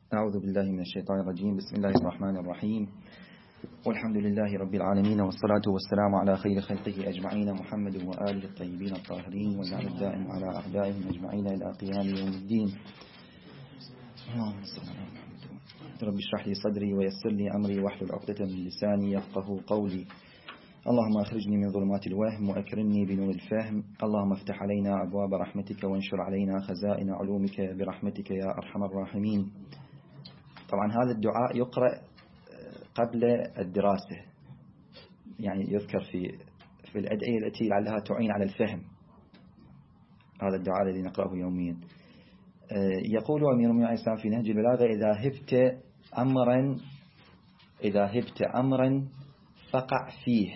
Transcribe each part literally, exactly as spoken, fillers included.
أعوذ بالله من الشيطان الرجيم. بسم الله الرحمن الرحيم، والحمد لله رب العالمين، والصلاة والسلام على خير خلقه أجمعين، محمد وآله الطيبين الطاهرين، والنعم الدائم على أعدائهم أجمعين إلى قيام يوم الدين. اللهم صل على محمد. رب اشرح لي صدري ويسر لي أمري واحلل عقدة من لساني يفقهوا قولي. اللهم أخرجني من ظلمات الوهم وأكرمني بنور الفهم. اللهم افتح علينا أبواب رحمتك وانشر علينا خزائن علومك برحمتك يا أرحم الراحمين. طبعا هذا الدعاء يقرأ قبل الدراسة، يعني يذكر في في الأدعية التي لعلها تعين على الفهم. هذا الدعاء الذي نقرأه يوميا. يقول أمير المؤمنين عليه السلام في نهج البلاغة: إذا هبت أمرا إذا هبت أمرا فقع فيه،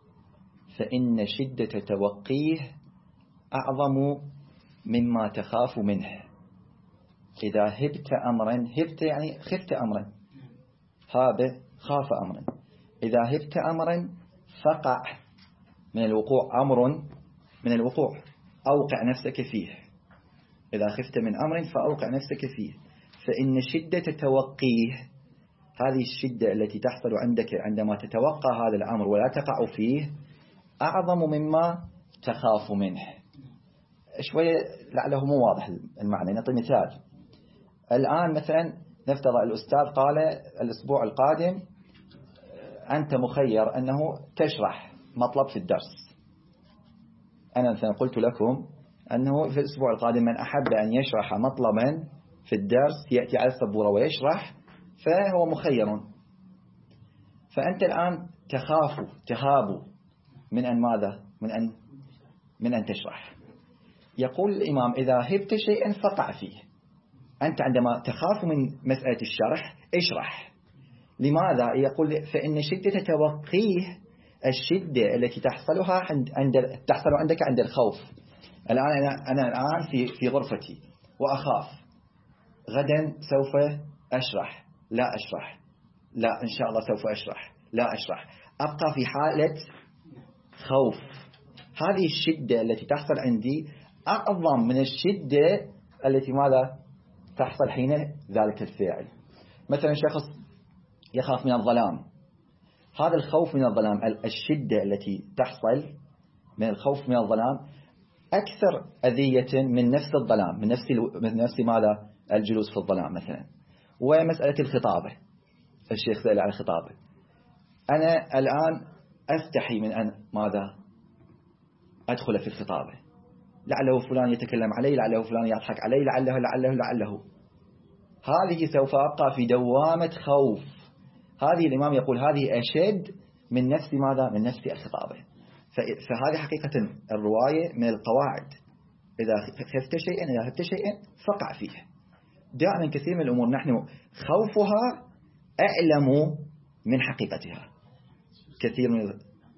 فإن شدة توقيه أعظم مما تخاف منه. إذا هبت أمرا، هبت يعني خفت أمرا، هاب خاف أمرا. إذا هبت أمرا فقع من الوقوع، أمر من الوقوع، أوقع نفسك فيه. إذا خفت من أمر فأوقع نفسك فيه، فإن شدة توقيه، هذه الشدة التي تحصل عندك عندما تتوقع هذا الأمر ولا تقع فيه، أعظم مما تخاف منه. شوية لعله مو واضح المعنى. نعطي مثال. الآن مثلا نفترض الأستاذ قال الأسبوع القادم أنت مخير أنه تشرح مطلب في الدرس. أنا مثلا قلت لكم أنه في الأسبوع القادم من أحب أن يشرح مطلبا في الدرس يأتي على السبورة ويشرح، فهو مخير. فأنت الآن تخاف تهاب من أن ماذا؟ من أن من أن تشرح. يقول الإمام: إذا هبت شيئا فقع فيه. أنت عندما تخاف من مسألة الشرح اشرح. لماذا؟ يقول: فإن شدة توقيه، الشدة التي تحصلها عند, عند تحصل عندك عند الخوف. الآن أنا, أنا الآن في في غرفتي وأخاف غدا سوف أشرح، لا أشرح، لا إن شاء الله سوف أشرح، لا أشرح، أبقى في حالة خوف. هذه الشدة التي تحصل عندي أعظم من الشدة التي ماذا تحصل حين ذلك الفعل. مثلا شخص يخاف من الظلام، هذا الخوف من الظلام، الشدة التي تحصل من الخوف من الظلام أكثر أذية من نفس الظلام، من نفس من نفس ماذا الجلوس في الظلام مثلا. ومسألة الخطابة، الشيخ سأل عن الخطابة. أنا الآن أستحي من أن ماذا أدخل في الخطابة، لعله فلان يتكلم علي، لعله فلان يضحك علي، لعله لعله لعله هذه سوف أبقى في دوامة خوف. هذه الإمام يقول هذه أشد من نفس ماذا؟ من نفس الخطابة. فهذه حقيقة الرواية من القواعد. إذا خفت شيئا إذا خفت شيئا فقع فيه. دائما كثير من الأمور نحن خوفها أعلم من حقيقتها. كثير من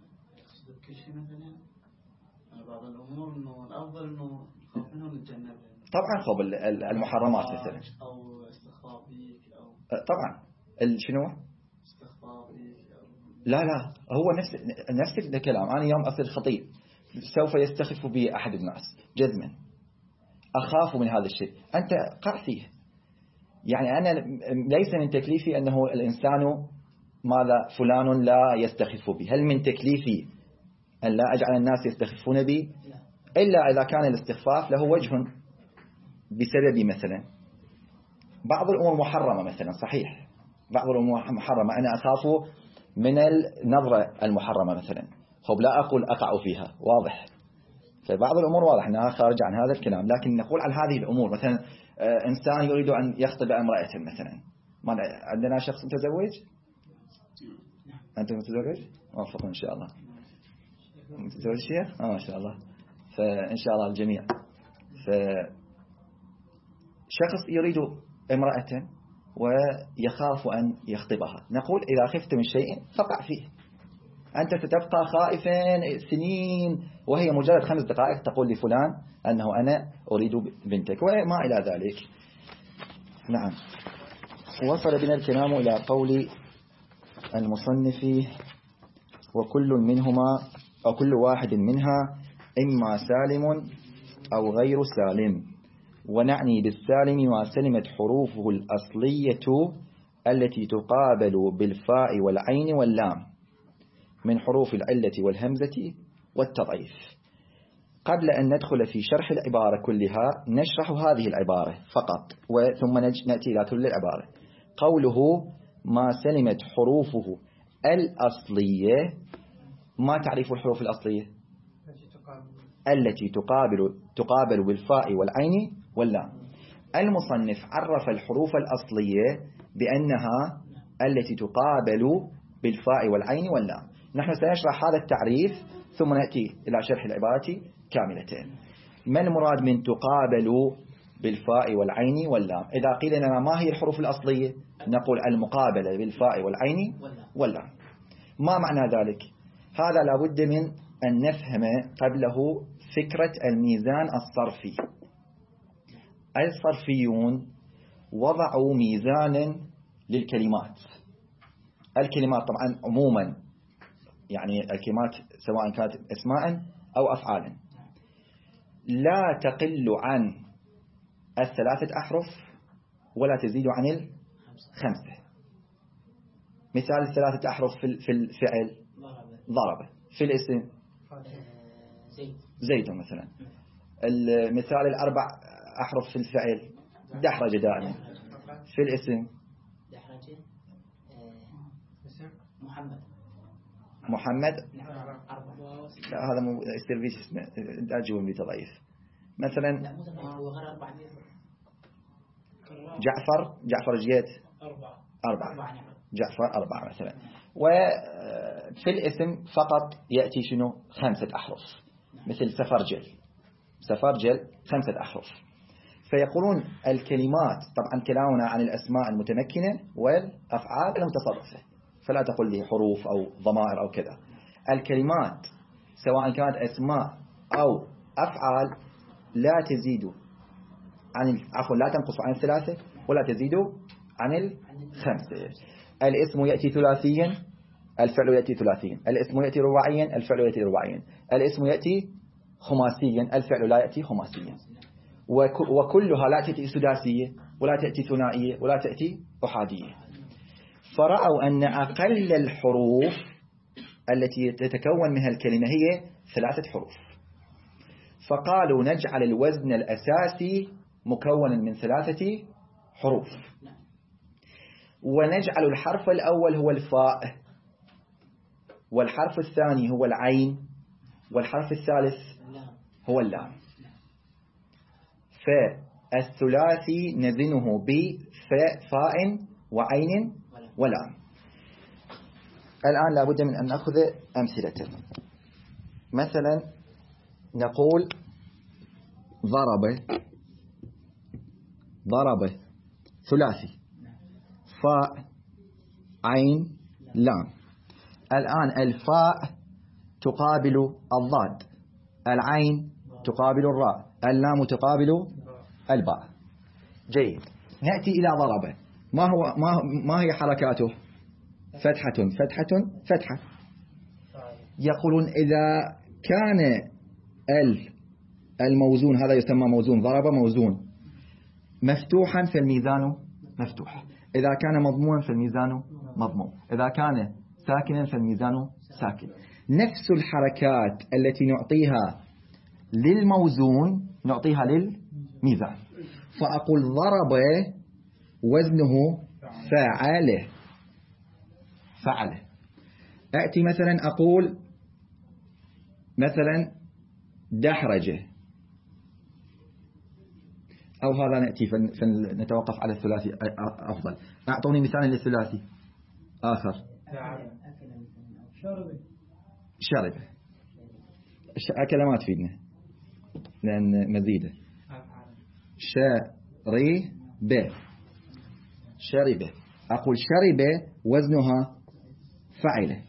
بعض الأمور إنه الأفضل إنه خوف منهم الجنة. طبعا خوف المحرمات مثلا، أو استخفاف بيك أو طبعا شنو استخفاف بيك أو لا لا هو نفس نفس الكلام. أنا يوم أصير خطيب سوف يستخف بي أحد الناس جزما، أخاف من هذا الشيء. أنت قع فيه. يعني أنا ليس من تكليفي أنه الإنسان ماذا فلان لا يستخف بي. هل من تكليفي أن لا أجعل الناس يستخفون بي؟ إلا إذا كان الاستخفاف له وجه بسبب مثلا بعض الأمور محرمة مثلا. صحيح بعض الأمور محرمة، أنا أخاف من النظرة المحرمة مثلا، خب لا أقول أقع فيها، واضح. فبعض الأمور واضح أنها خارج عن هذا الكلام. لكن نقول عن هذه الأمور مثلا إنسان يريد أن يخطب امرأة مثلا. عندنا شخص متزوج، أنت متزوج؟ موفق إن شاء الله. متزوج شيخ؟ آه ما شاء الله. فإن شاء الله الجميع. فشخص يريد امرأة ويخاف أن يخطبها، نقول إذا خفت من شيء فقع فيه. أنت ستبقى خائفا سنين، وهي مجرد خمس دقائق تقول لفلان أنه أنا أريد بنتك وما إلى ذلك. نعم. وصل بنا الكلام إلى قول المصنف: وكل منهما أو كل واحد منها إما سالم أو غير سالم، ونعني بالسالم ما سلمت حروفه الأصلية التي تقابل بالفاء والعين واللام من حروف العلة والهمزة والتضعيف. قبل أن ندخل في شرح العبارة كلها نشرح هذه العبارة فقط، وثم نأتي إلى كل العبارة. قوله ما سلمت حروفه الأصلية، ما تعريف الحروف الأصلية؟ التي تقابل تقابل بالفاء والعين واللام. المصنف عرف الحروف الأصلية بأنها التي تقابل بالفاء والعين واللام. نحن سنشرح هذا التعريف ثم نأتي إلى شرح العبارة كاملة. ما المراد من تقابل بالفاء والعين واللام؟ إذا قيل لنا ما هي الحروف الأصلية نقول المقابلة بالفاء والعين واللام. ما معنى ذلك؟ هذا لابد من أن نفهم قبله فكرة الميزان الصرفي. الصرفيون وضعوا ميزانا للكلمات. الكلمات طبعا عموما، يعني الكلمات سواء كانت اسماء أو أفعالا لا تقل عن الثلاثة أحرف ولا تزيد عن الخمسة. مثال الثلاثة أحرف في الفعل ضرب، في الاسم زيد مثلا. المثال الأربع أحرف في الفعل دحرج دائما. في الاسم محمد محمد لا هذا مو السيرفيس اسمه أجيبهم بتضعيف. مثلا جعفر جعفر جيت أربعة جعفر أربعة مثلا. وفي الاسم فقط يأتي شنو خمسة أحرف مثل سفرجل سفرجل خمسة أحرف. فيقولون الكلمات طبعا كلامنا عن الأسماء المتمكنة والأفعال المتصرفة، فلا تقل لي حروف أو ضمائر أو كذا. الكلمات سواء كانت أسماء أو أفعال لا تزيد عن عفوا لا تنقص عن الثلاثة ولا تزيد عن الخمسة. الاسم يأتي ثلاثيا الفعل يأتي ثلاثيا، الاسم يأتي رباعيا الفعل يأتي رباعيا، الاسم يأتي خماسيا الفعل لا يأتي خماسيا، وكلها لا تأتي سداسية ولا تأتي ثنائية ولا تأتي أحادية. فرأوا أن أقل الحروف التي تتكون منها الكلمة هي ثلاثة حروف، فقالوا نجعل الوزن الأساسي مكونا من ثلاثة حروف، ونجعل الحرف الأول هو الفاء، والحرف الثاني هو العين، والحرف الثالث هو اللام. فالثلاثي نزنه بفاء وعين ولام. الآن لابد من أن نأخذ أمثلة. مثلا نقول ضرب ضرب ثلاثي فاء عين لام. الآن الفاء تقابل الضاد، العين تقابل الراء، اللام تقابل الباء. جيد. نأتي إلى ضرب. ما هو ما, ما هي حركاته؟ فتحة فتحة فتحة. يقولون إذا كان الموزون هذا يسمى موزون، ضرب موزون مفتوحا فالميزان مفتوح، إذا كان مضموما فالميزان مضموم، إذا كان ساكنا فالميزان ساكن. نفس الحركات التي نعطيها للموزون نعطيها للميزان. فأقول ضرب وزنه فعله فعله. أأتي مثلا أقول مثلا دحرجه، أو هذا نأتي فنتوقف على الثلاثي أفضل. أعطوني مثال للثلاثي آخر. شرب أكل ما تفيدنا لأن مزيدة. شرب شرب. أقول شرب وزنها فعله.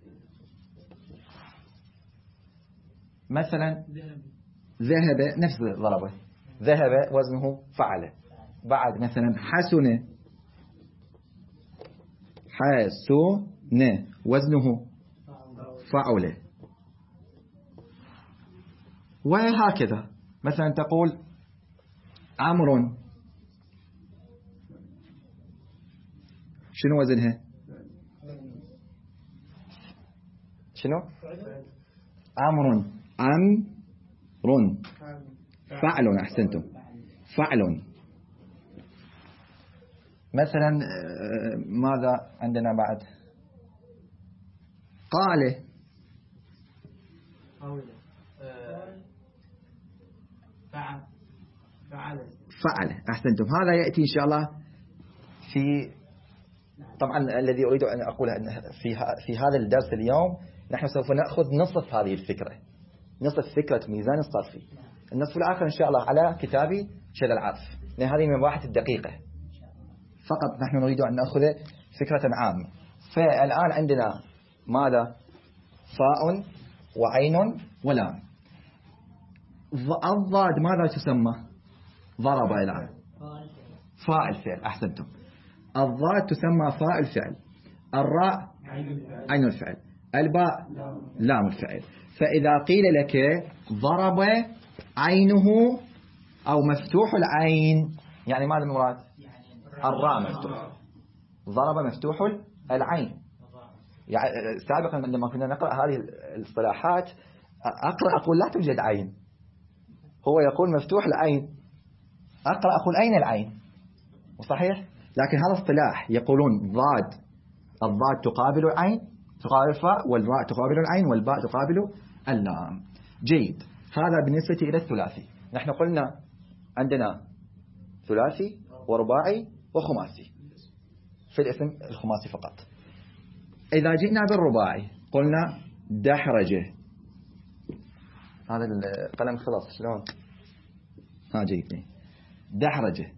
مثلا ذهب نفس ضربه، ذهب وزنه فعله. بعد مثلا حسن حسن وزنه فعله. وهكذا مثلا تقول عمر شنو وزنها؟ شنو؟ عمر عمر فعل. أحسنتم، فعل. مثلا ماذا عندنا بعد؟ قال فعل فعل فعل. أحسنتم. هذا يأتي إن شاء الله في، طبعا الذي أريد أن أقوله أن في في هذا الدرس اليوم نحن سوف نأخذ نصف هذه الفكرة، نصف فكرة ميزان الصرفي. النصف الآخر إن شاء الله على كتابي شذا العرف، لأن هذه من المباحث الدقيقة. فقط نحن نريد أن نأخذ فكرة عامة. فالآن عندنا ماذا؟ فاء وعين ولام. الضاد ماذا تسمى؟ ضرب الآن فاء الفعل. أحسنتم. الضاد تسمى فاء الفعل، الراء عين الفعل، الباء لام الفعل. فإذا قيل لك ضرب عينه أو مفتوح العين، يعني ماذا المراد؟ الراء مفتوح، ضرب مفتوح العين. يعني سابقا عندما كنا نقرأ هذه الاصطلاحات أقرأ أقول لا توجد عين، هو يقول مفتوح العين، أقرأ أقول أين العين؟ وصحيح، لكن هذا اصطلاح يقولون ضاد، الضاد تقابل العين، تقابل الفاء، والراء تقابل العين، والباء تقابل اللام. جيد. هذا بالنسبة إلى الثلاثي. نحن قلنا عندنا ثلاثي ورباعي وخماسي، في الاسم الخماسي فقط. إذا جئنا بالرباعي قلنا دحرجة. هذا القلم خلاص شلون؟ ها جيتني. دحرجة،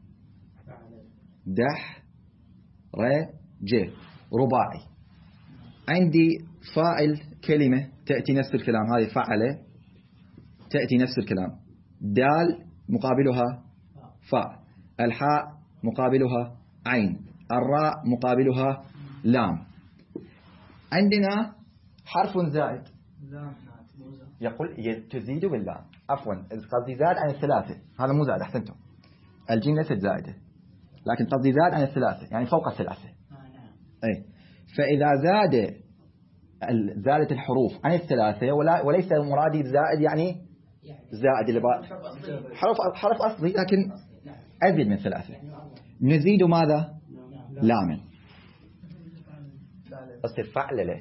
دح رجة، رباعي. عندي فاعل كلمة تأتي نفس الكلام، هذه فعل تأتي نفس الكلام. دال مقابلها فاء، الحاء مقابلها عين، الراء مقابلها لام. عندنا حرف زائد يقول تزيد باللام، عفوا قصدي زاد عن الثلاثة، هذا مو زائد. أحسنتم، الجيم ليست زائدة، لكن قصدي زاد عن الثلاثة يعني فوق الثلاثة. أي، فإذا زاد زادت الحروف عن الثلاثة، ولا وليس مرادي زائد يعني زائد اللي حرف حرف أصلي، لكن أزيد من ثلاثة، نزيد ماذا؟ لاما. أصير فعل له.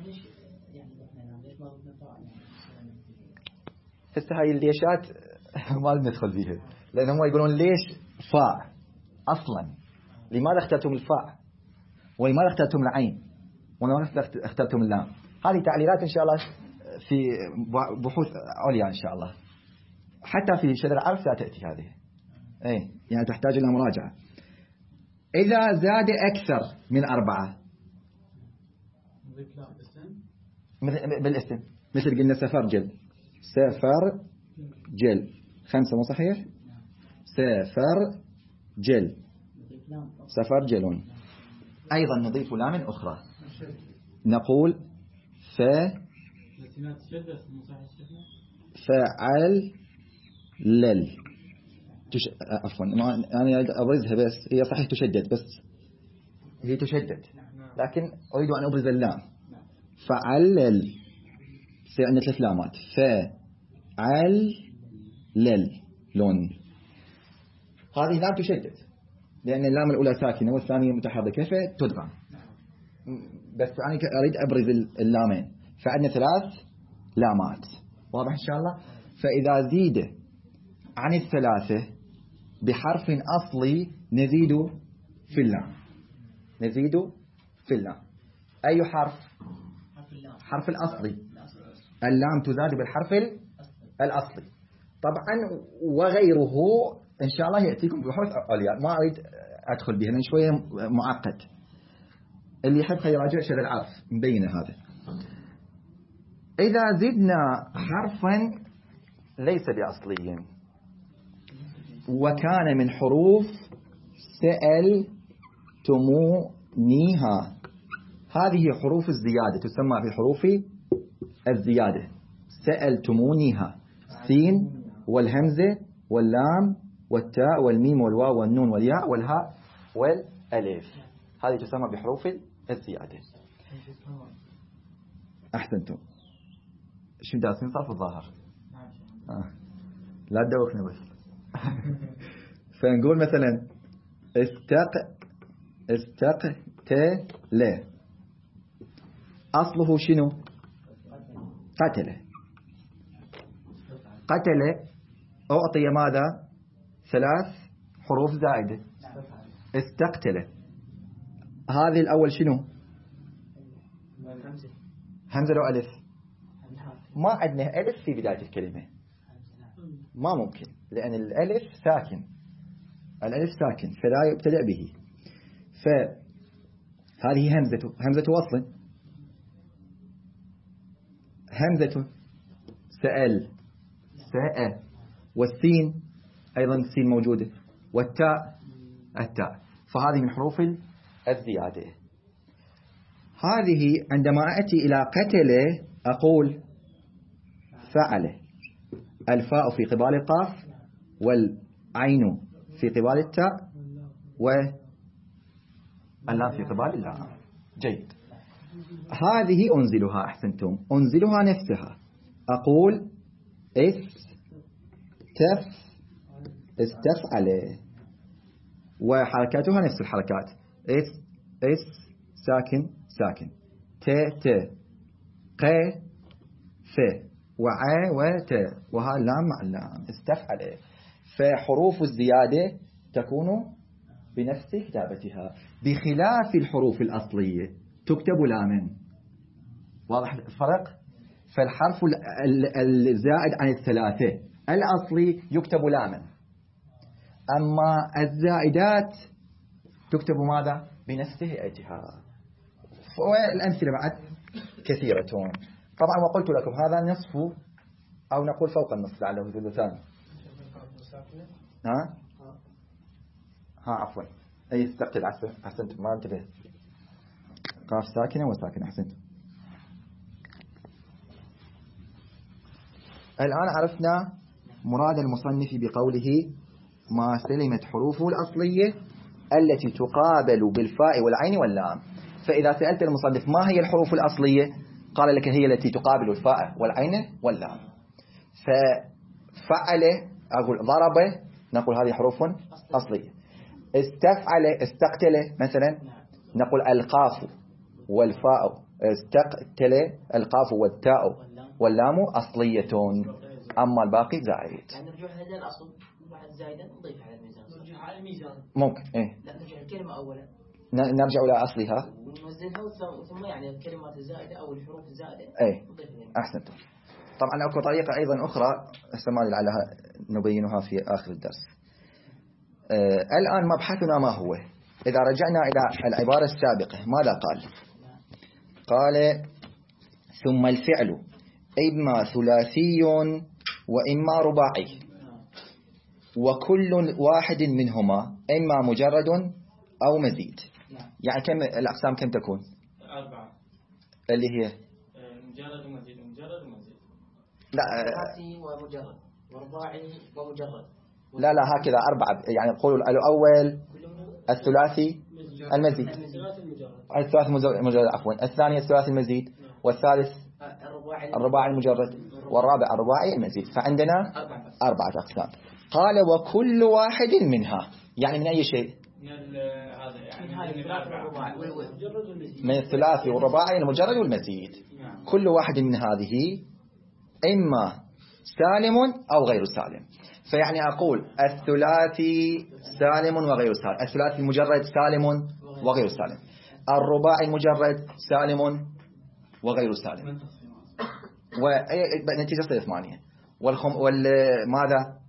هسه هاي الليشات ما ندخل فيها، لأن هم يقولون ليش فاء أصلا؟ لماذا اخترتم الفاء؟ ولماذا اخترتم العين؟ ولماذا اخترتم اللام؟ هذه تعليلات إن شاء الله في بحوث عليا إن شاء الله، حتى في شذا العرف لا تأتي هذه. أي يعني تحتاج إلى مراجعة. إذا زاد أكثر من أربعة بالاسم، مثل قلنا سفرجل، سفرجل خمسة، مو صحيح؟ سفرجل، سفرجل. أيضا نضيف لام أخرى، نقول ف فعل لل تش... عفوا أنا أبرزها، بس هي صحيح تشدد، بس هي تشدد، لكن أريد أن أبرز اللام. فعل لل، سيعنا ثلاث لامات، فعل لل لون. هذه لام تشدد لأن اللام الأولى ساكنة والثانية متحركة فتدغم، بس أنا أريد أبرز اللامين. فعندنا ثلاث لامات، واضح إن شاء الله. فإذا زيد عن الثلاثة بحرف أصلي نزيد في اللام، نزيد في اللام. أي حرف؟ حرف الأصلي، اللام تزاد بالحرف الأصلي طبعا، وغيره إن شاء الله يأتيكم بحوث عليا، ما أريد أدخل بها من شوية معقد. اللي يحب يراجع شذا العرف مبينة هذا. إذا زدنا حرفا ليس بأصلي وكان من حروف سألتمونيها، هذه حروف الزيادة تسمى بحروف الزيادة. سألتمونيها، سين والهمزة واللام والتاء والميم والواو والنون والياء والهاء والألف. هذه تسمى بحروف الزيادة. أحسنتم. شو داسين صار في الظاهر؟ آه. لا تدوخنا بس. فنقول مثلا استق استقتل، أصله شنو؟ قتل. قتل أعطي ماذا؟ ثلاث حروف زائدة. استقتل هذه الأول شنو؟ همزة لو ألف؟ ما عندنا ألف في بداية الكلمة، ما ممكن، لأن الألف ساكن، الألف ساكن فلا يبتدأ به. فهذه همزة، همزة وصل، همزة سأل ساء، والسين أيضا السين موجودة، والتاء التاء، فهذه من حروف الزيادة. هذه عندما أتي إلى قتل أقول فعل، الفاء في قبال القاف والعين في قبال التاء واللام في قبال اللام. جيد. هذه أنزلها، أحسنتم، أنزلها نفسها، أقول استف استفعل، وحركاتها نفس الحركات، اس اس ساكن ساكن، ت ت، ق ف، وع وت، وها لام مع اللام، استفعل. فحروف الزيادة تكون بنفس كتابتها، بخلاف الحروف الأصلية تكتب لاما. واضح الفرق؟ فالحرف الزائد عن الثلاثة الأصلي يكتب لاما، أما الزائدات تكتب ماذا؟ بنفس هيئتها. والأمثلة بعد كثيرة. طبعا وقلت لكم هذا نصف أو نقول فوق النصف لعله ثلثان. ها ها عفوا، أي استقتل، أحسنت، ما انتبه، قاف ساكنة وساكنة، أحسنت. الآن عرفنا مراد المصنف بقوله ما سلمت حروفه الأصلية التي تقابل بالفاء والعين واللام. فإذا سألت المصنف ما هي الحروف الأصلية قال لك هي التي تقابل الفاء والعين واللام. ففعل أقول ضرب، نقول هذه حروف أصلية. استفعل استقتل مثلا نقول القاف والفاء، استقتل القاف والتاء واللام أصلية، أما الباقي زائد. يعني نرجع هذا الأصل بعد زائدا نضيف على الميزان. نرجع على الميزان ممكن إيه. لا نرجع الكلمة أولا، نرجع إلى أصلها ونوزنها ثم يعني الكلمات الزائدة أو الحروف الزائدة إيه. أحسنت. طبعا أكو طريقة أيضا أخرى استمال لعلها نبينها في آخر الدرس. آه الآن مبحثنا ما هو؟ إذا رجعنا إلى العبارة السابقة ماذا قال؟ قال ثم الفعل إما ثلاثي وإما رباعي، وكل واحد منهما إما مجرد أو مزيد. يعني كم الأقسام كم تكون؟ أربعة، اللي هي مجرد ومزيد ومجرد ومزيد. لا ثلاثي ومجرد ورباعي ومجرد. لا لا هكذا أربعة، يعني نقول الأول الثلاثي المزيد، الثلاثي المجرد عفوا، الثاني الثلاثي المزيد، والثالث الرباعي المجرد، والرابع الرباعي المزيد. فعندنا أربعة أقسام. قال وكل واحد منها، يعني من أي شيء؟ من الثلاثي والرباعي المجرد والمزيد. كل واحد من هذه إما سالم أو غير سالم. فيعني أقول الثلاثي سالم وغير سالم، الثلاثي المجرد سالم وغير سالم، الرباعي المجرد سالم وغير سالم، ونتيجة تصير ثمانية. والخم والماذا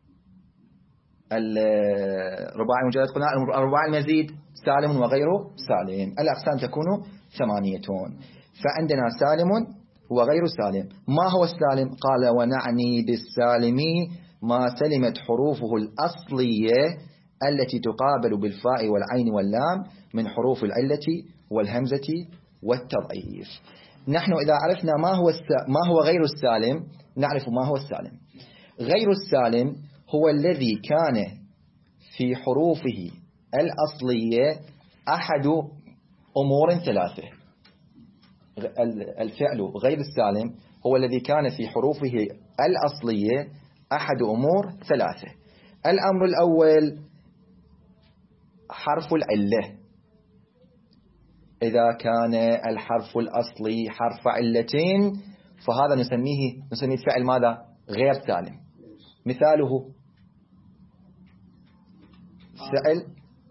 الرباعي المجرد قلنا، الرباعي المزيد سالم وغير سالم. الأقسام تكون ثمانية. فعندنا سالم وغير سالم. ما هو السالم؟ قال ونعني بالسالم ما سلمت حروفه الأصلية التي تقابل بالفاء والعين واللام من حروف العلة والهمزة والتضعيف. نحن إذا عرفنا ما هو ما هو غير السالم نعرف ما هو السالم. غير السالم هو الذي كان في حروفه الأصلية أحد أمور ثلاثة. الفعل غير السالم هو الذي كان في حروفه الأصلية أحد أمور ثلاثة. الأمر الأول حرف العلة، إذا كان الحرف الأصلي حرف علتين فهذا نسميه نسميه الفعل ماذا؟ غير سالم. مثاله فعل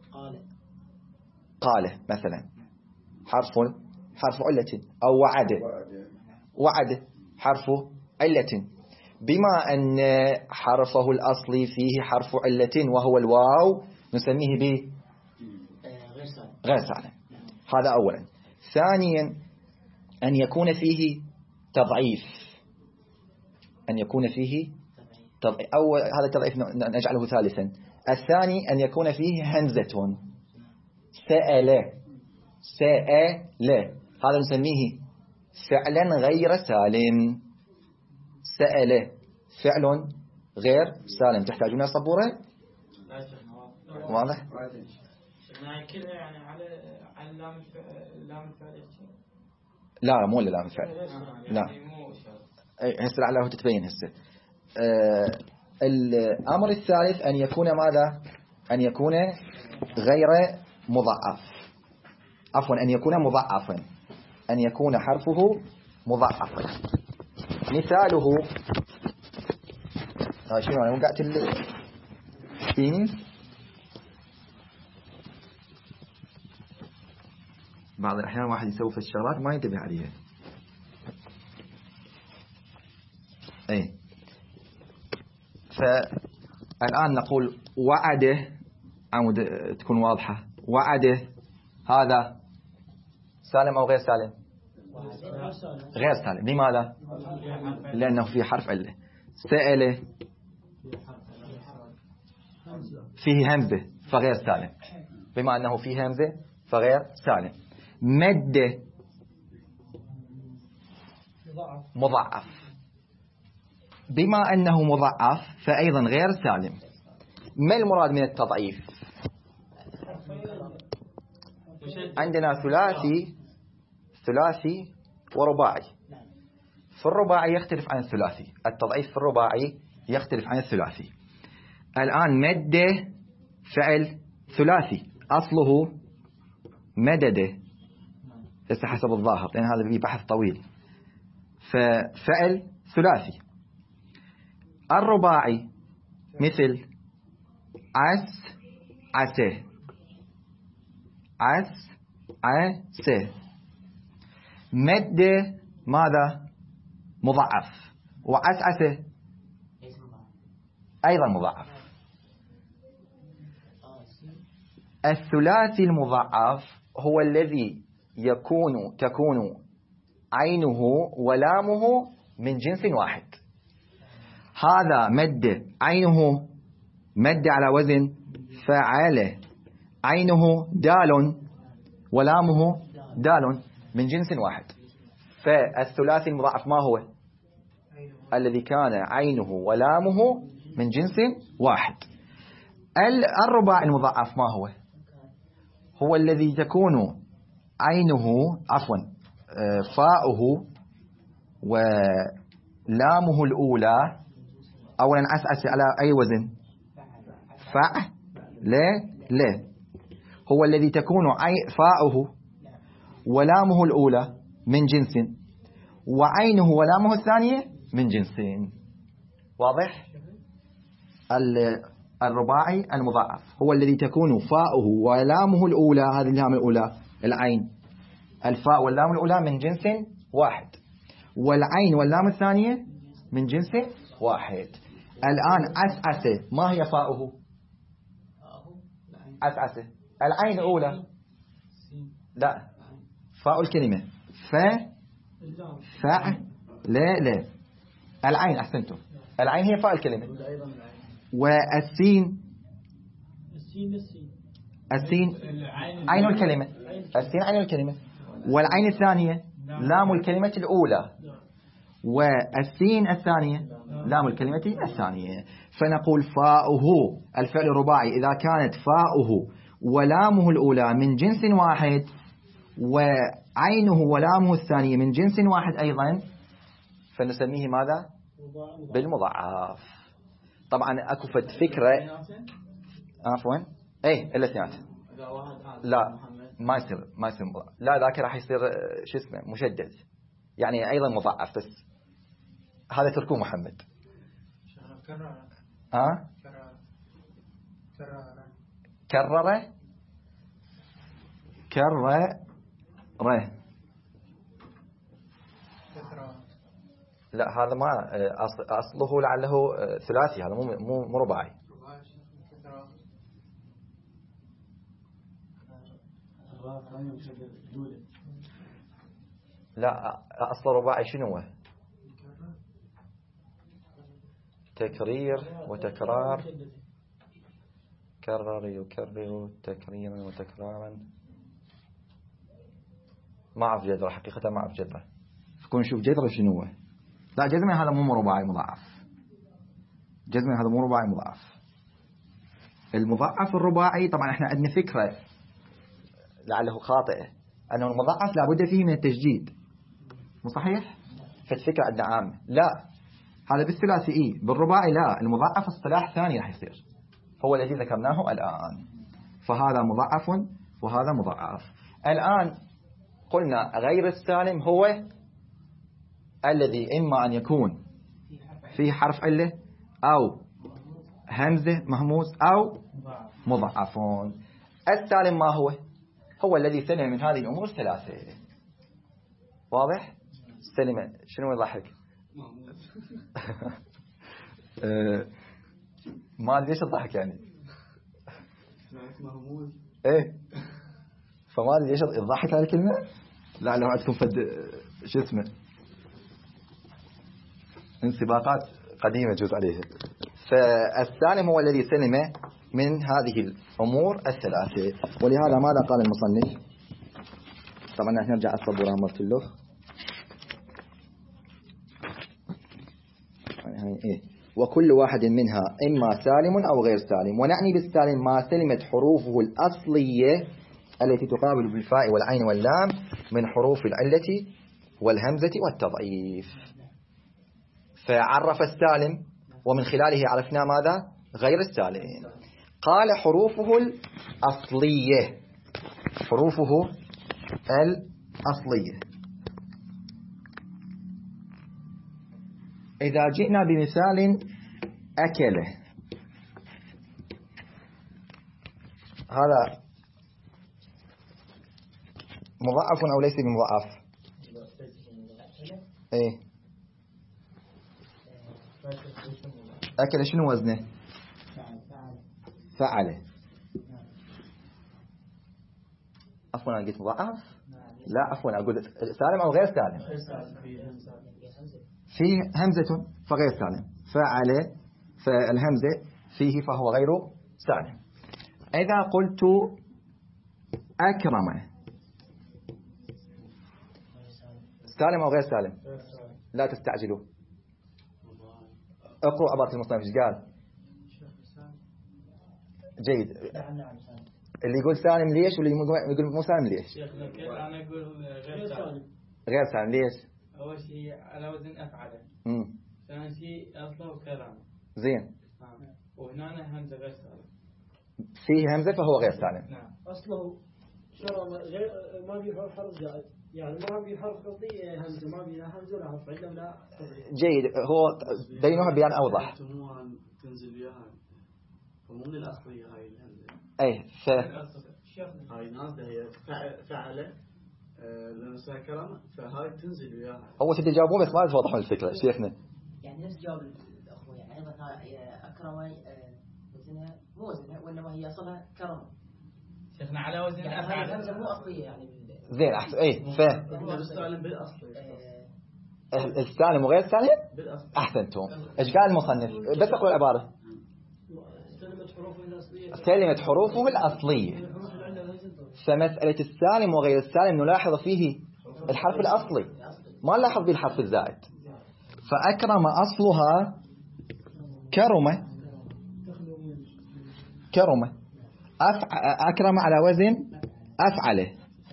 قال مثلا حرف حرف علة، أو وعد وعد حرف علة، بما أن حرفه الأصلي فيه حرف علة وهو الواو نسميه به غير سالم. هذا أولا. ثانيا أن يكون فيه تضعيف، أن يكون فيه تضعيف، أو هذا التضعيف نجعله ثالثا. الثاني أن يكون فيه همزة، سأل سأل، هذا نسميه فعلا غير سالم. سأل فعل غير سالم. تحتاجون صبورة؟ واضح؟ يعني على على لام الفعل. لا مو لام الفعل، لا هسه لعله تتبين هسه. آه الأمر الثالث أن يكون ماذا؟ أن يكون غير مضاعف، عفوا أن يكون مضاعفا، أن يكون حرفه مضاعفا. مثاله آه شنو أنا وقعت فيني بعض الأحيان واحد يسوي في الشغلات ما ينتبه عليها. أي فالآن نقول وعده، عمود تكون واضحة. وعده هذا سالم أو غير سالم؟ غير سالم. لماذا؟ لأنه في حرف علة. سأله فيه همزة فغير سالم، بما أنه فيه همزة فغير سالم. مد مضاعف، بما أنه مضاعف فأيضا غير سالم. ما المراد من التضعيف؟ عندنا ثلاثي ثلاثي ورباعي. في الرباعي يختلف عن الثلاثي، التضعيف في الرباعي يختلف عن الثلاثي. الآن مد فعل ثلاثي أصله مدده، ليس حسب الظاهر لأن هذا فيه بحث طويل، ففعل ثلاثي. الرباعي مثل عس عسه، عس عسه. مد ماذا؟ مضاعف. وعسعسه أيضا مضاعف. الثلاثي المضاعف هو الذي يكون تكون عينه ولامه من جنس واحد. هذا مد عينه مد على وزن فعل، عينه دال ولامه دال من جنس واحد. فالثلاثي المضاعف ما هو؟ الذي كان عينه ولامه من جنس واحد. الرباعي المضاعف ما هو؟ هو الذي تكون عينه عفوا فاؤه ولامه الأولى أولا أسأس على أي وزن؟ فاء لا لا. هو الذي تكون فاؤه ولامه الأولى من جنس، وعينه ولامه الثانية من جنسين. واضح؟ الرباعي المضاعف هو الذي تكون فاؤه ولامه الأولى، هذه اللام الأولى العين، الفاء واللام الأولى من جنس واحد، والعين واللام الثانية من جنس واحد. الآن أسعسه ما هي فاؤه؟ أسعسه العين الأولى، لا فاء الكلمة ف فاء لا لا العين، أحسنتم، العين هي فاء الكلمة. والسين السين عين الكلمة، السين عين الكلمة، والعين الثانية لام الكلمة الأولى، والسين الثانية لام الكلمة الثانية. فنقول فاؤه الفعل الرباعي إذا كانت فاؤه ولامه الأولى من جنس واحد وعينه ولامه الثانية من جنس واحد أيضا فنسميه ماذا؟ بالمضاعف. طبعا أكو فد فكرة عفوا ايه الا اثنين لا ما يصير ما يصير مضاعف. لا ذاك راح يصير شو اسمه مشدد يعني ايضا مضاعف بس هذا تركوه محمد. ها كرر كرر لا هذا ما اصله لعله ثلاثي هذا مو مو رباعي. لا أصل رباعي شنو هو؟ تكرير وتكرار كرر يكرر تكريرا وتكرارا ما أعرف جذره حقيقة ما أعرف جذره فكون نشوف جذره شنو هو. لا جزمي هذا مو رباعي مضاعف جزمي هذا مو رباعي مضاعف. المضاعف الرباعي طبعا احنا عندنا فكرة لعله خاطئة أنه المضاعف لابد فيه من التجديد مو صحيح؟ فالفكرة عندنا عامة. لا هذا بالثلاثي إيه بالرباعي لا المضاعف اصطلاح ثاني راح يصير هو الذي ذكرناه الآن. فهذا مضاعف وهذا مضاعف. الآن قلنا غير السالم هو الذي إما أن يكون فيه حرف علة أو همزة مهموس أو مضاعفون. السالم ما هو؟ هو الذي سلم من هذه الأمور الثلاثة. واضح؟ سلم شنو يضحك؟ ما أدري ليش الضحك يعني إيه فما أدري ليش الضحك هذه الكلمة. لا لو عندكم فد شو اسمه انسباقات قديمة جزء عليها. فالسالم هو الذي سلم من هذه الأمور الثلاثة. ولهذا ماذا قال المصنف؟ طبعا نحن نرجع الصبورة مرت اللغ يعني إيه وكل واحد منها إما سالم أو غير سالم. ونعني بالسالم ما سلمت حروفه الأصلية التي تقابل بالفاء والعين واللام من حروف العلة والهمزة والتضعيف. فعرف السالم ومن خلاله عرفنا ماذا؟ غير السالم. قال حروفه الأصلية حروفه الأصلية. إذا جئنا بمثال أكله هذا مضاعف أو ليس بمضاعف؟ إيه أكل شنو وزنه؟ فعله. عفوا أنا قلت مضاعف؟ لا عفوا أقول سالم أو غير سالم. فيه همزة فغير سالم. فعله فالهمزة فيه فهو غير سالم. إذا قلت أكرم سالم أو غير سالم؟ لا تستعجلوا اقرأ عبارة المصنف ايش قال. جيد. اللي يقول سالم ليش واللي يقول مو سالم ليش؟ أنا أقول غير سالم. غير سالم ليش؟ أول شيء على وزن أفعله. امم ثاني شيء أصله كلام. زين. نعم. وهنا همزة غير سالم. فيه همزة فهو غير سالم. نعم. أصله شرع غير ما في حرف زائد يعني ما في حرف قصدي همزة ما في لا همزة ولا حرف علة ولا. جيد. هو بينها بيان أوضح. تنزل وياها. فمو من الأصلية هاي الهمزة. أي ف. هاي نازلة هي فعلة لنسها كلام فهاي تنزل وياها. هو تبي تجاوبون بس ما توضحون الفكرة شيخنا. يعني نفس جواب الأخوة يعني أيضا أكرم وزنها مو وزنها وإنما هي أصلها كرم. شيخنا على وزن يعني الهمزة مو أصلية يعني. زين أحسن. إيه ف. السالم بالأصل. السالم وغير السالم؟ بالأصل. أحسنتم. إيش قال المصنف؟ بس أقول العبارة. سلمت حروفه الأصلية. فمسألة السالم وغير السالم نلاحظ فيه الحرف الأصلي ما نلاحظ به الحرف الزائد. فأكرم أصلها كرمة كرمة أكرم على وزن أفعله،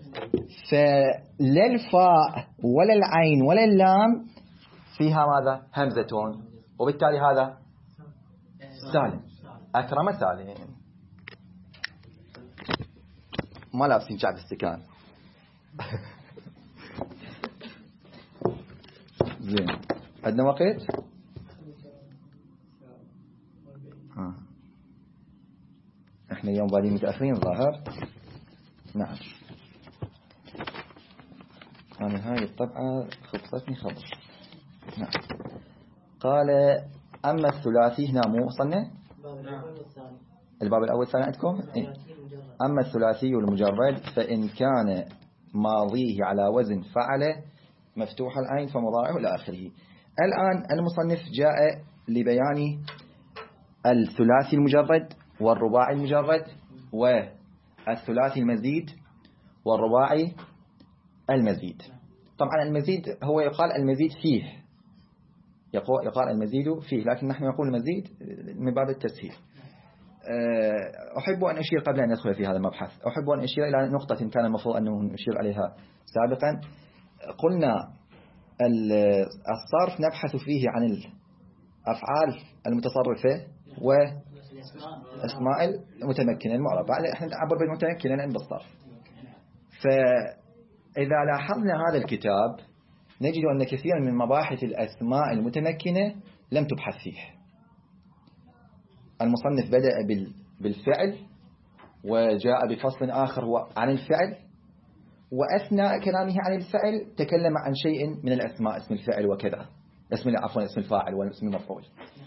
فلا الفاء ولا العين ولا اللام فيها ماذا؟ همزتون، وبالتالي هذا سالم. أكرم سالم. ما لابسين شعب السكان. زين، عندنا وقت؟ ها. احنا اليوم بادين متأخرين الظاهر. نعم. أنا هاي الطبعة خبصتني خبص. نعم. قال أما الثلاثي هنا مو وصلنا؟ الباب الأول والثاني عندكم؟ إيه؟ أما الثلاثي المجرد فإن كان ماضيه على وزن فعل مفتوح العين فمضارعه إلى آخره. الآن المصنف جاء لبيان الثلاثي المجرد والرباعي المجرد والثلاثي المزيد والرباعي المزيد. طبعا المزيد هو يقال المزيد فيه، يقال المزيد فيه، لكن نحن نقول المزيد من باب التسهيل. أحب أن أشير قبل أن ندخل في هذا المبحث، أحب أن أشير إلى نقطة كان المفروض أن نشير عليها سابقا. قلنا الصرف نبحث فيه عن الأفعال المتصرفة وأسماء المتمكنة المعربة. احنا نعبر بالمتمكنة عند الصرف. فإذا لاحظنا هذا الكتاب نجد أن كثيرا من مباحث الأسماء المتمكنة لم تبحث فيه. المصنف بدأ بالفعل وجاء بفصل آخر هو عن الفعل، وأثناء كلامه عن الفعل تكلم عن شيء من الأسماء، اسم الفعل وكذا، اسم عفوا اسم الفاعل واسم المفعول.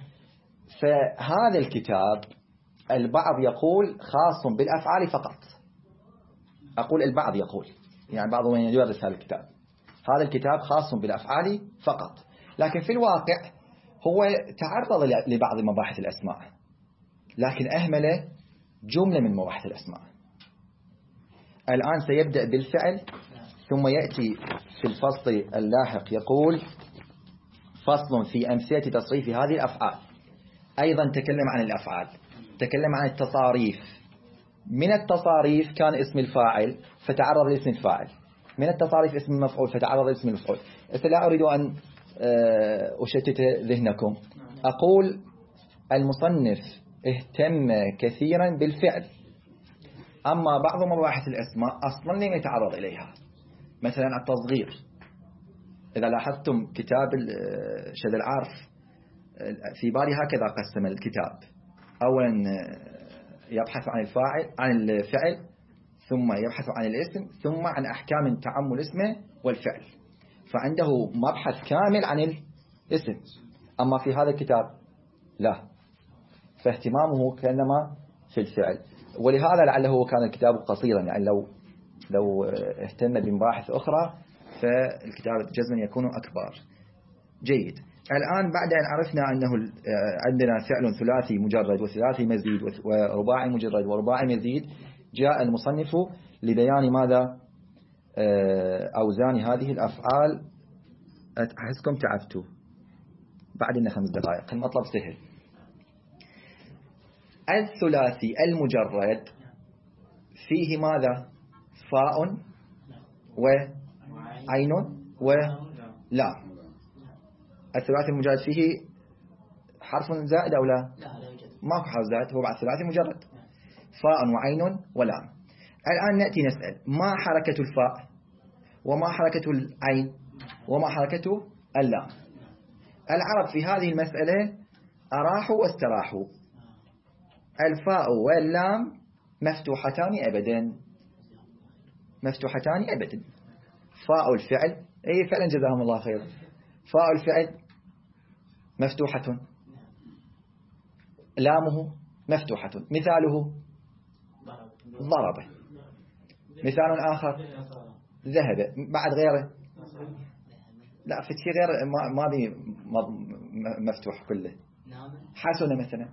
فهذا الكتاب البعض يقول خاص بالأفعال فقط. أقول البعض يقول، يعني بعض من يدرس هذا الكتاب، هذا الكتاب خاص بالأفعال فقط، لكن في الواقع هو تعرض لبعض مباحث الأسماء، لكن أهمل جملة من مباحث الأسماء. الآن سيبدأ بالفعل ثم يأتي في الفصل اللاحق يقول فصل في أمثلة تصريف هذه الأفعال. أيضا تكلم عن الأفعال، تكلم عن التصاريف. من التصاريف كان اسم الفاعل فتعرض لاسم الفاعل، من التصاريف اسم المفعول فتعرض لاسم المفعول. لا أريد أن أشتت ذهنكم، أقول المصنف اهتم كثيرا بالفعل، أما بعض مباحث الأسماء أصلا لم يتعرض إليها. مثلا التصغير، إذا لاحظتم كتاب شذ العارف في بالي هكذا قسم الكتاب: أولا يبحث عن الفاعل عن الفعل، ثم يبحث عن الاسم، ثم عن أحكام تعمل اسمه والفعل، فعنده مبحث كامل عن الاسم. أما في هذا الكتاب لا، فاهتمامه كأنما في الفعل، ولهذا لعله كان الكتاب قصيرا، يعني لو لو اهتم بمباحث أخرى فالكتاب جزما يكون أكبر. جيد. الآن بعد أن عرفنا أنه عندنا فعل ثلاثي مجرد وثلاثي مزيد ورباعي مجرد ورباعي مزيد، جاء المصنف لبيان ماذا؟ أوزان هذه الأفعال. أحسكم تعبتوا، بعد إن خمس دقائق المطلب سهل. الثلاثي المجرد فيه ماذا؟ فاء وعين ولا. الثلاثي المجرد فيه حرف زائد أو لا؟ ما في حرف زائد، هو بعد ثلاثي مجرد، فاء وعين ولام. الآن نأتي نسأل: ما حركة الفاء وما حركة العين وما حركة اللام؟ العرب في هذه المسألة أراحوا واستراحوا. الفاء واللام مفتوحتان أبدا، مفتوحتان أبدا. فاء الفعل، أي فعلا جزاهم الله خير، فاء الفعل مفتوحة، لامه مفتوحة. مثاله ضرب، مثال آخر ذهب، بعد غيره لا في شيء غير ما بي مفتوح كله. حسن مثلا،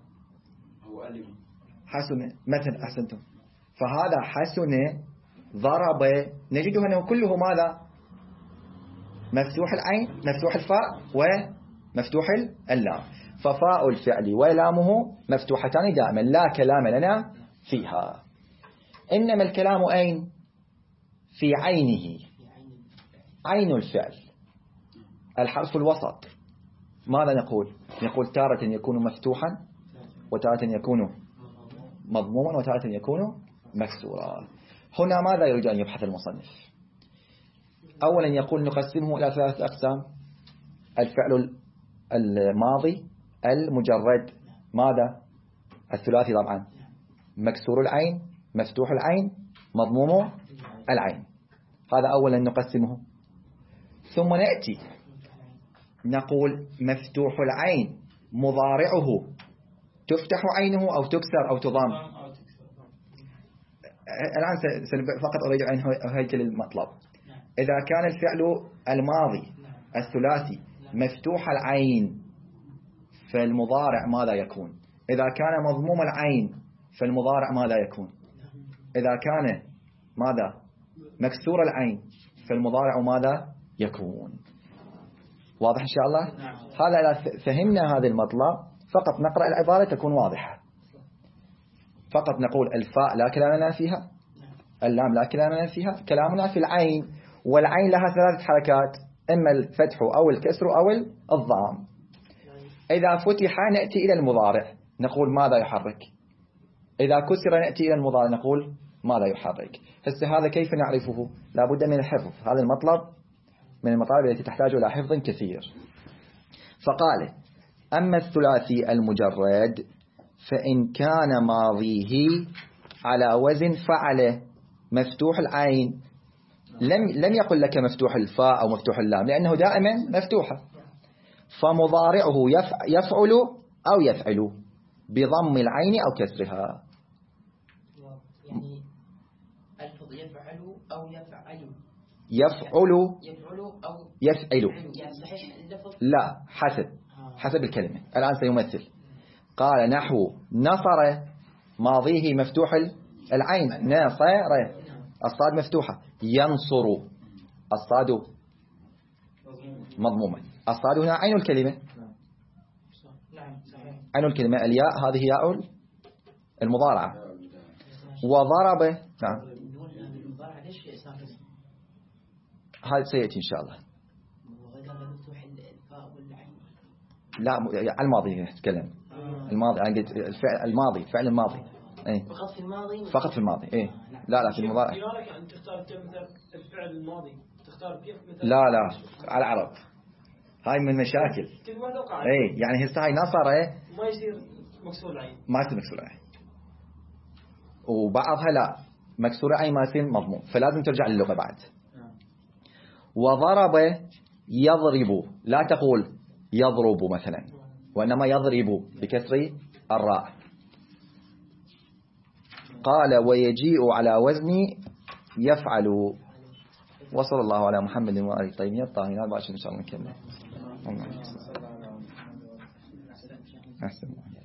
حسن مثلا، أحسنتم. فهذا حسن ضرب نجده أنه كله ماذا؟ مفتوح العين، مفتوح الفاء ومفتوح اللام. ففاء الفعل ولامه مفتوحتان دائما لا كلام لنا فيها. إنما الكلام أين؟ في عينه، عين الفعل، الحرف الوسط. ماذا نقول؟ نقول تارة يكون مفتوحا وتارة يكون مضموما وتارة يكون مكسورا. هنا ماذا يريد أن يبحث المصنف؟ أولا يقول نقسمه إلى ثلاثة أقسام: الفعل الماضي المجرد، ماذا؟ الثلاثي طبعا، مكسور العين، مفتوح العين، مضموم العين. هذا أولا نقسمه. ثم نأتي نقول مفتوح العين مضارعه تفتح عينه أو تكسر أو تضام. الآن فقط أريد أن هيكل المطلب. إذا كان الفعل الماضي الثلاثي مفتوح العين فالمضارع ماذا يكون؟ إذا كان مضموم العين فالمضارع ماذا يكون؟ إذا كان ماذا؟ مكسور العين فالمضارع ماذا يكون؟ واضح إن شاء الله؟ هذا إذا فهمنا هذا المطلب فقط نقرأ العبارة تكون واضحة. فقط نقول الفاء لا كلام لنا فيها، اللام لا كلام لنا فيها، كلامنا في العين، والعين لها ثلاثة حركات: إما الفتح أو الكسر أو الضم. إذا فتح نأتي إلى المضارع نقول ماذا يحرك، إذا كسر نأتي إلى المضارع نقول ماذا يحرك. هسه هذا كيف نعرفه؟ لا بد من الحفظ. هذا المطلب من المطالب التي تحتاج إلى حفظ كثير. فقال: أما الثلاثي المجرد فإن كان ماضيه على وزن فعل مفتوح العين، لم لم يقل لك مفتوح الفاء أو مفتوح اللام لأنه دائما مفتوحة، فمضارعه يفعل أو يفعل بضم العين أو كسرها. يعني الفظ يفعل أو يفعل، يفعل يفعل أو يفعل، يعني صحيح اللفظ؟ لا، حسب حسب الكلمة. الآن سيمثل. قال نحو نصر ماضيه مفتوح العين، ناصر الصاد مفتوحة، ينصر الصاد مضمومة. الصاد هنا عين الكلمة، عين الكلمة. الياء هذه ياء المضارعة. وضرب، نعم هذا سيأتي إن شاء الله. لا على الماضي نتكلم. الماضي عند الفعل الماضي، الفعل الماضي. إيه؟ فقط في الماضي. فقط في الماضي. إيه؟ لا لا في المضارع. لذلك أن تختار مثلا الفعل الماضي تختار كيف مثلا. لا لا على العرب. هاي من مشاكل. كل واحد وقع. إيه يعني هسه هاي نصر إيه؟ ما يصير مكسور العين. ما يصير مكسور العين. وبعضها لا مكسور العين ما يصير مضموم، فلازم ترجع للغة بعد. وضرب يضرب، لا تقول يضرب مثلا، وإنما يضرب بكسر الراء. قال ويجيء على وزن يفعل. وصلى الله على محمد وآله الطيبين الطاهرين. بعد إن شاء الله نكمل. أحسن.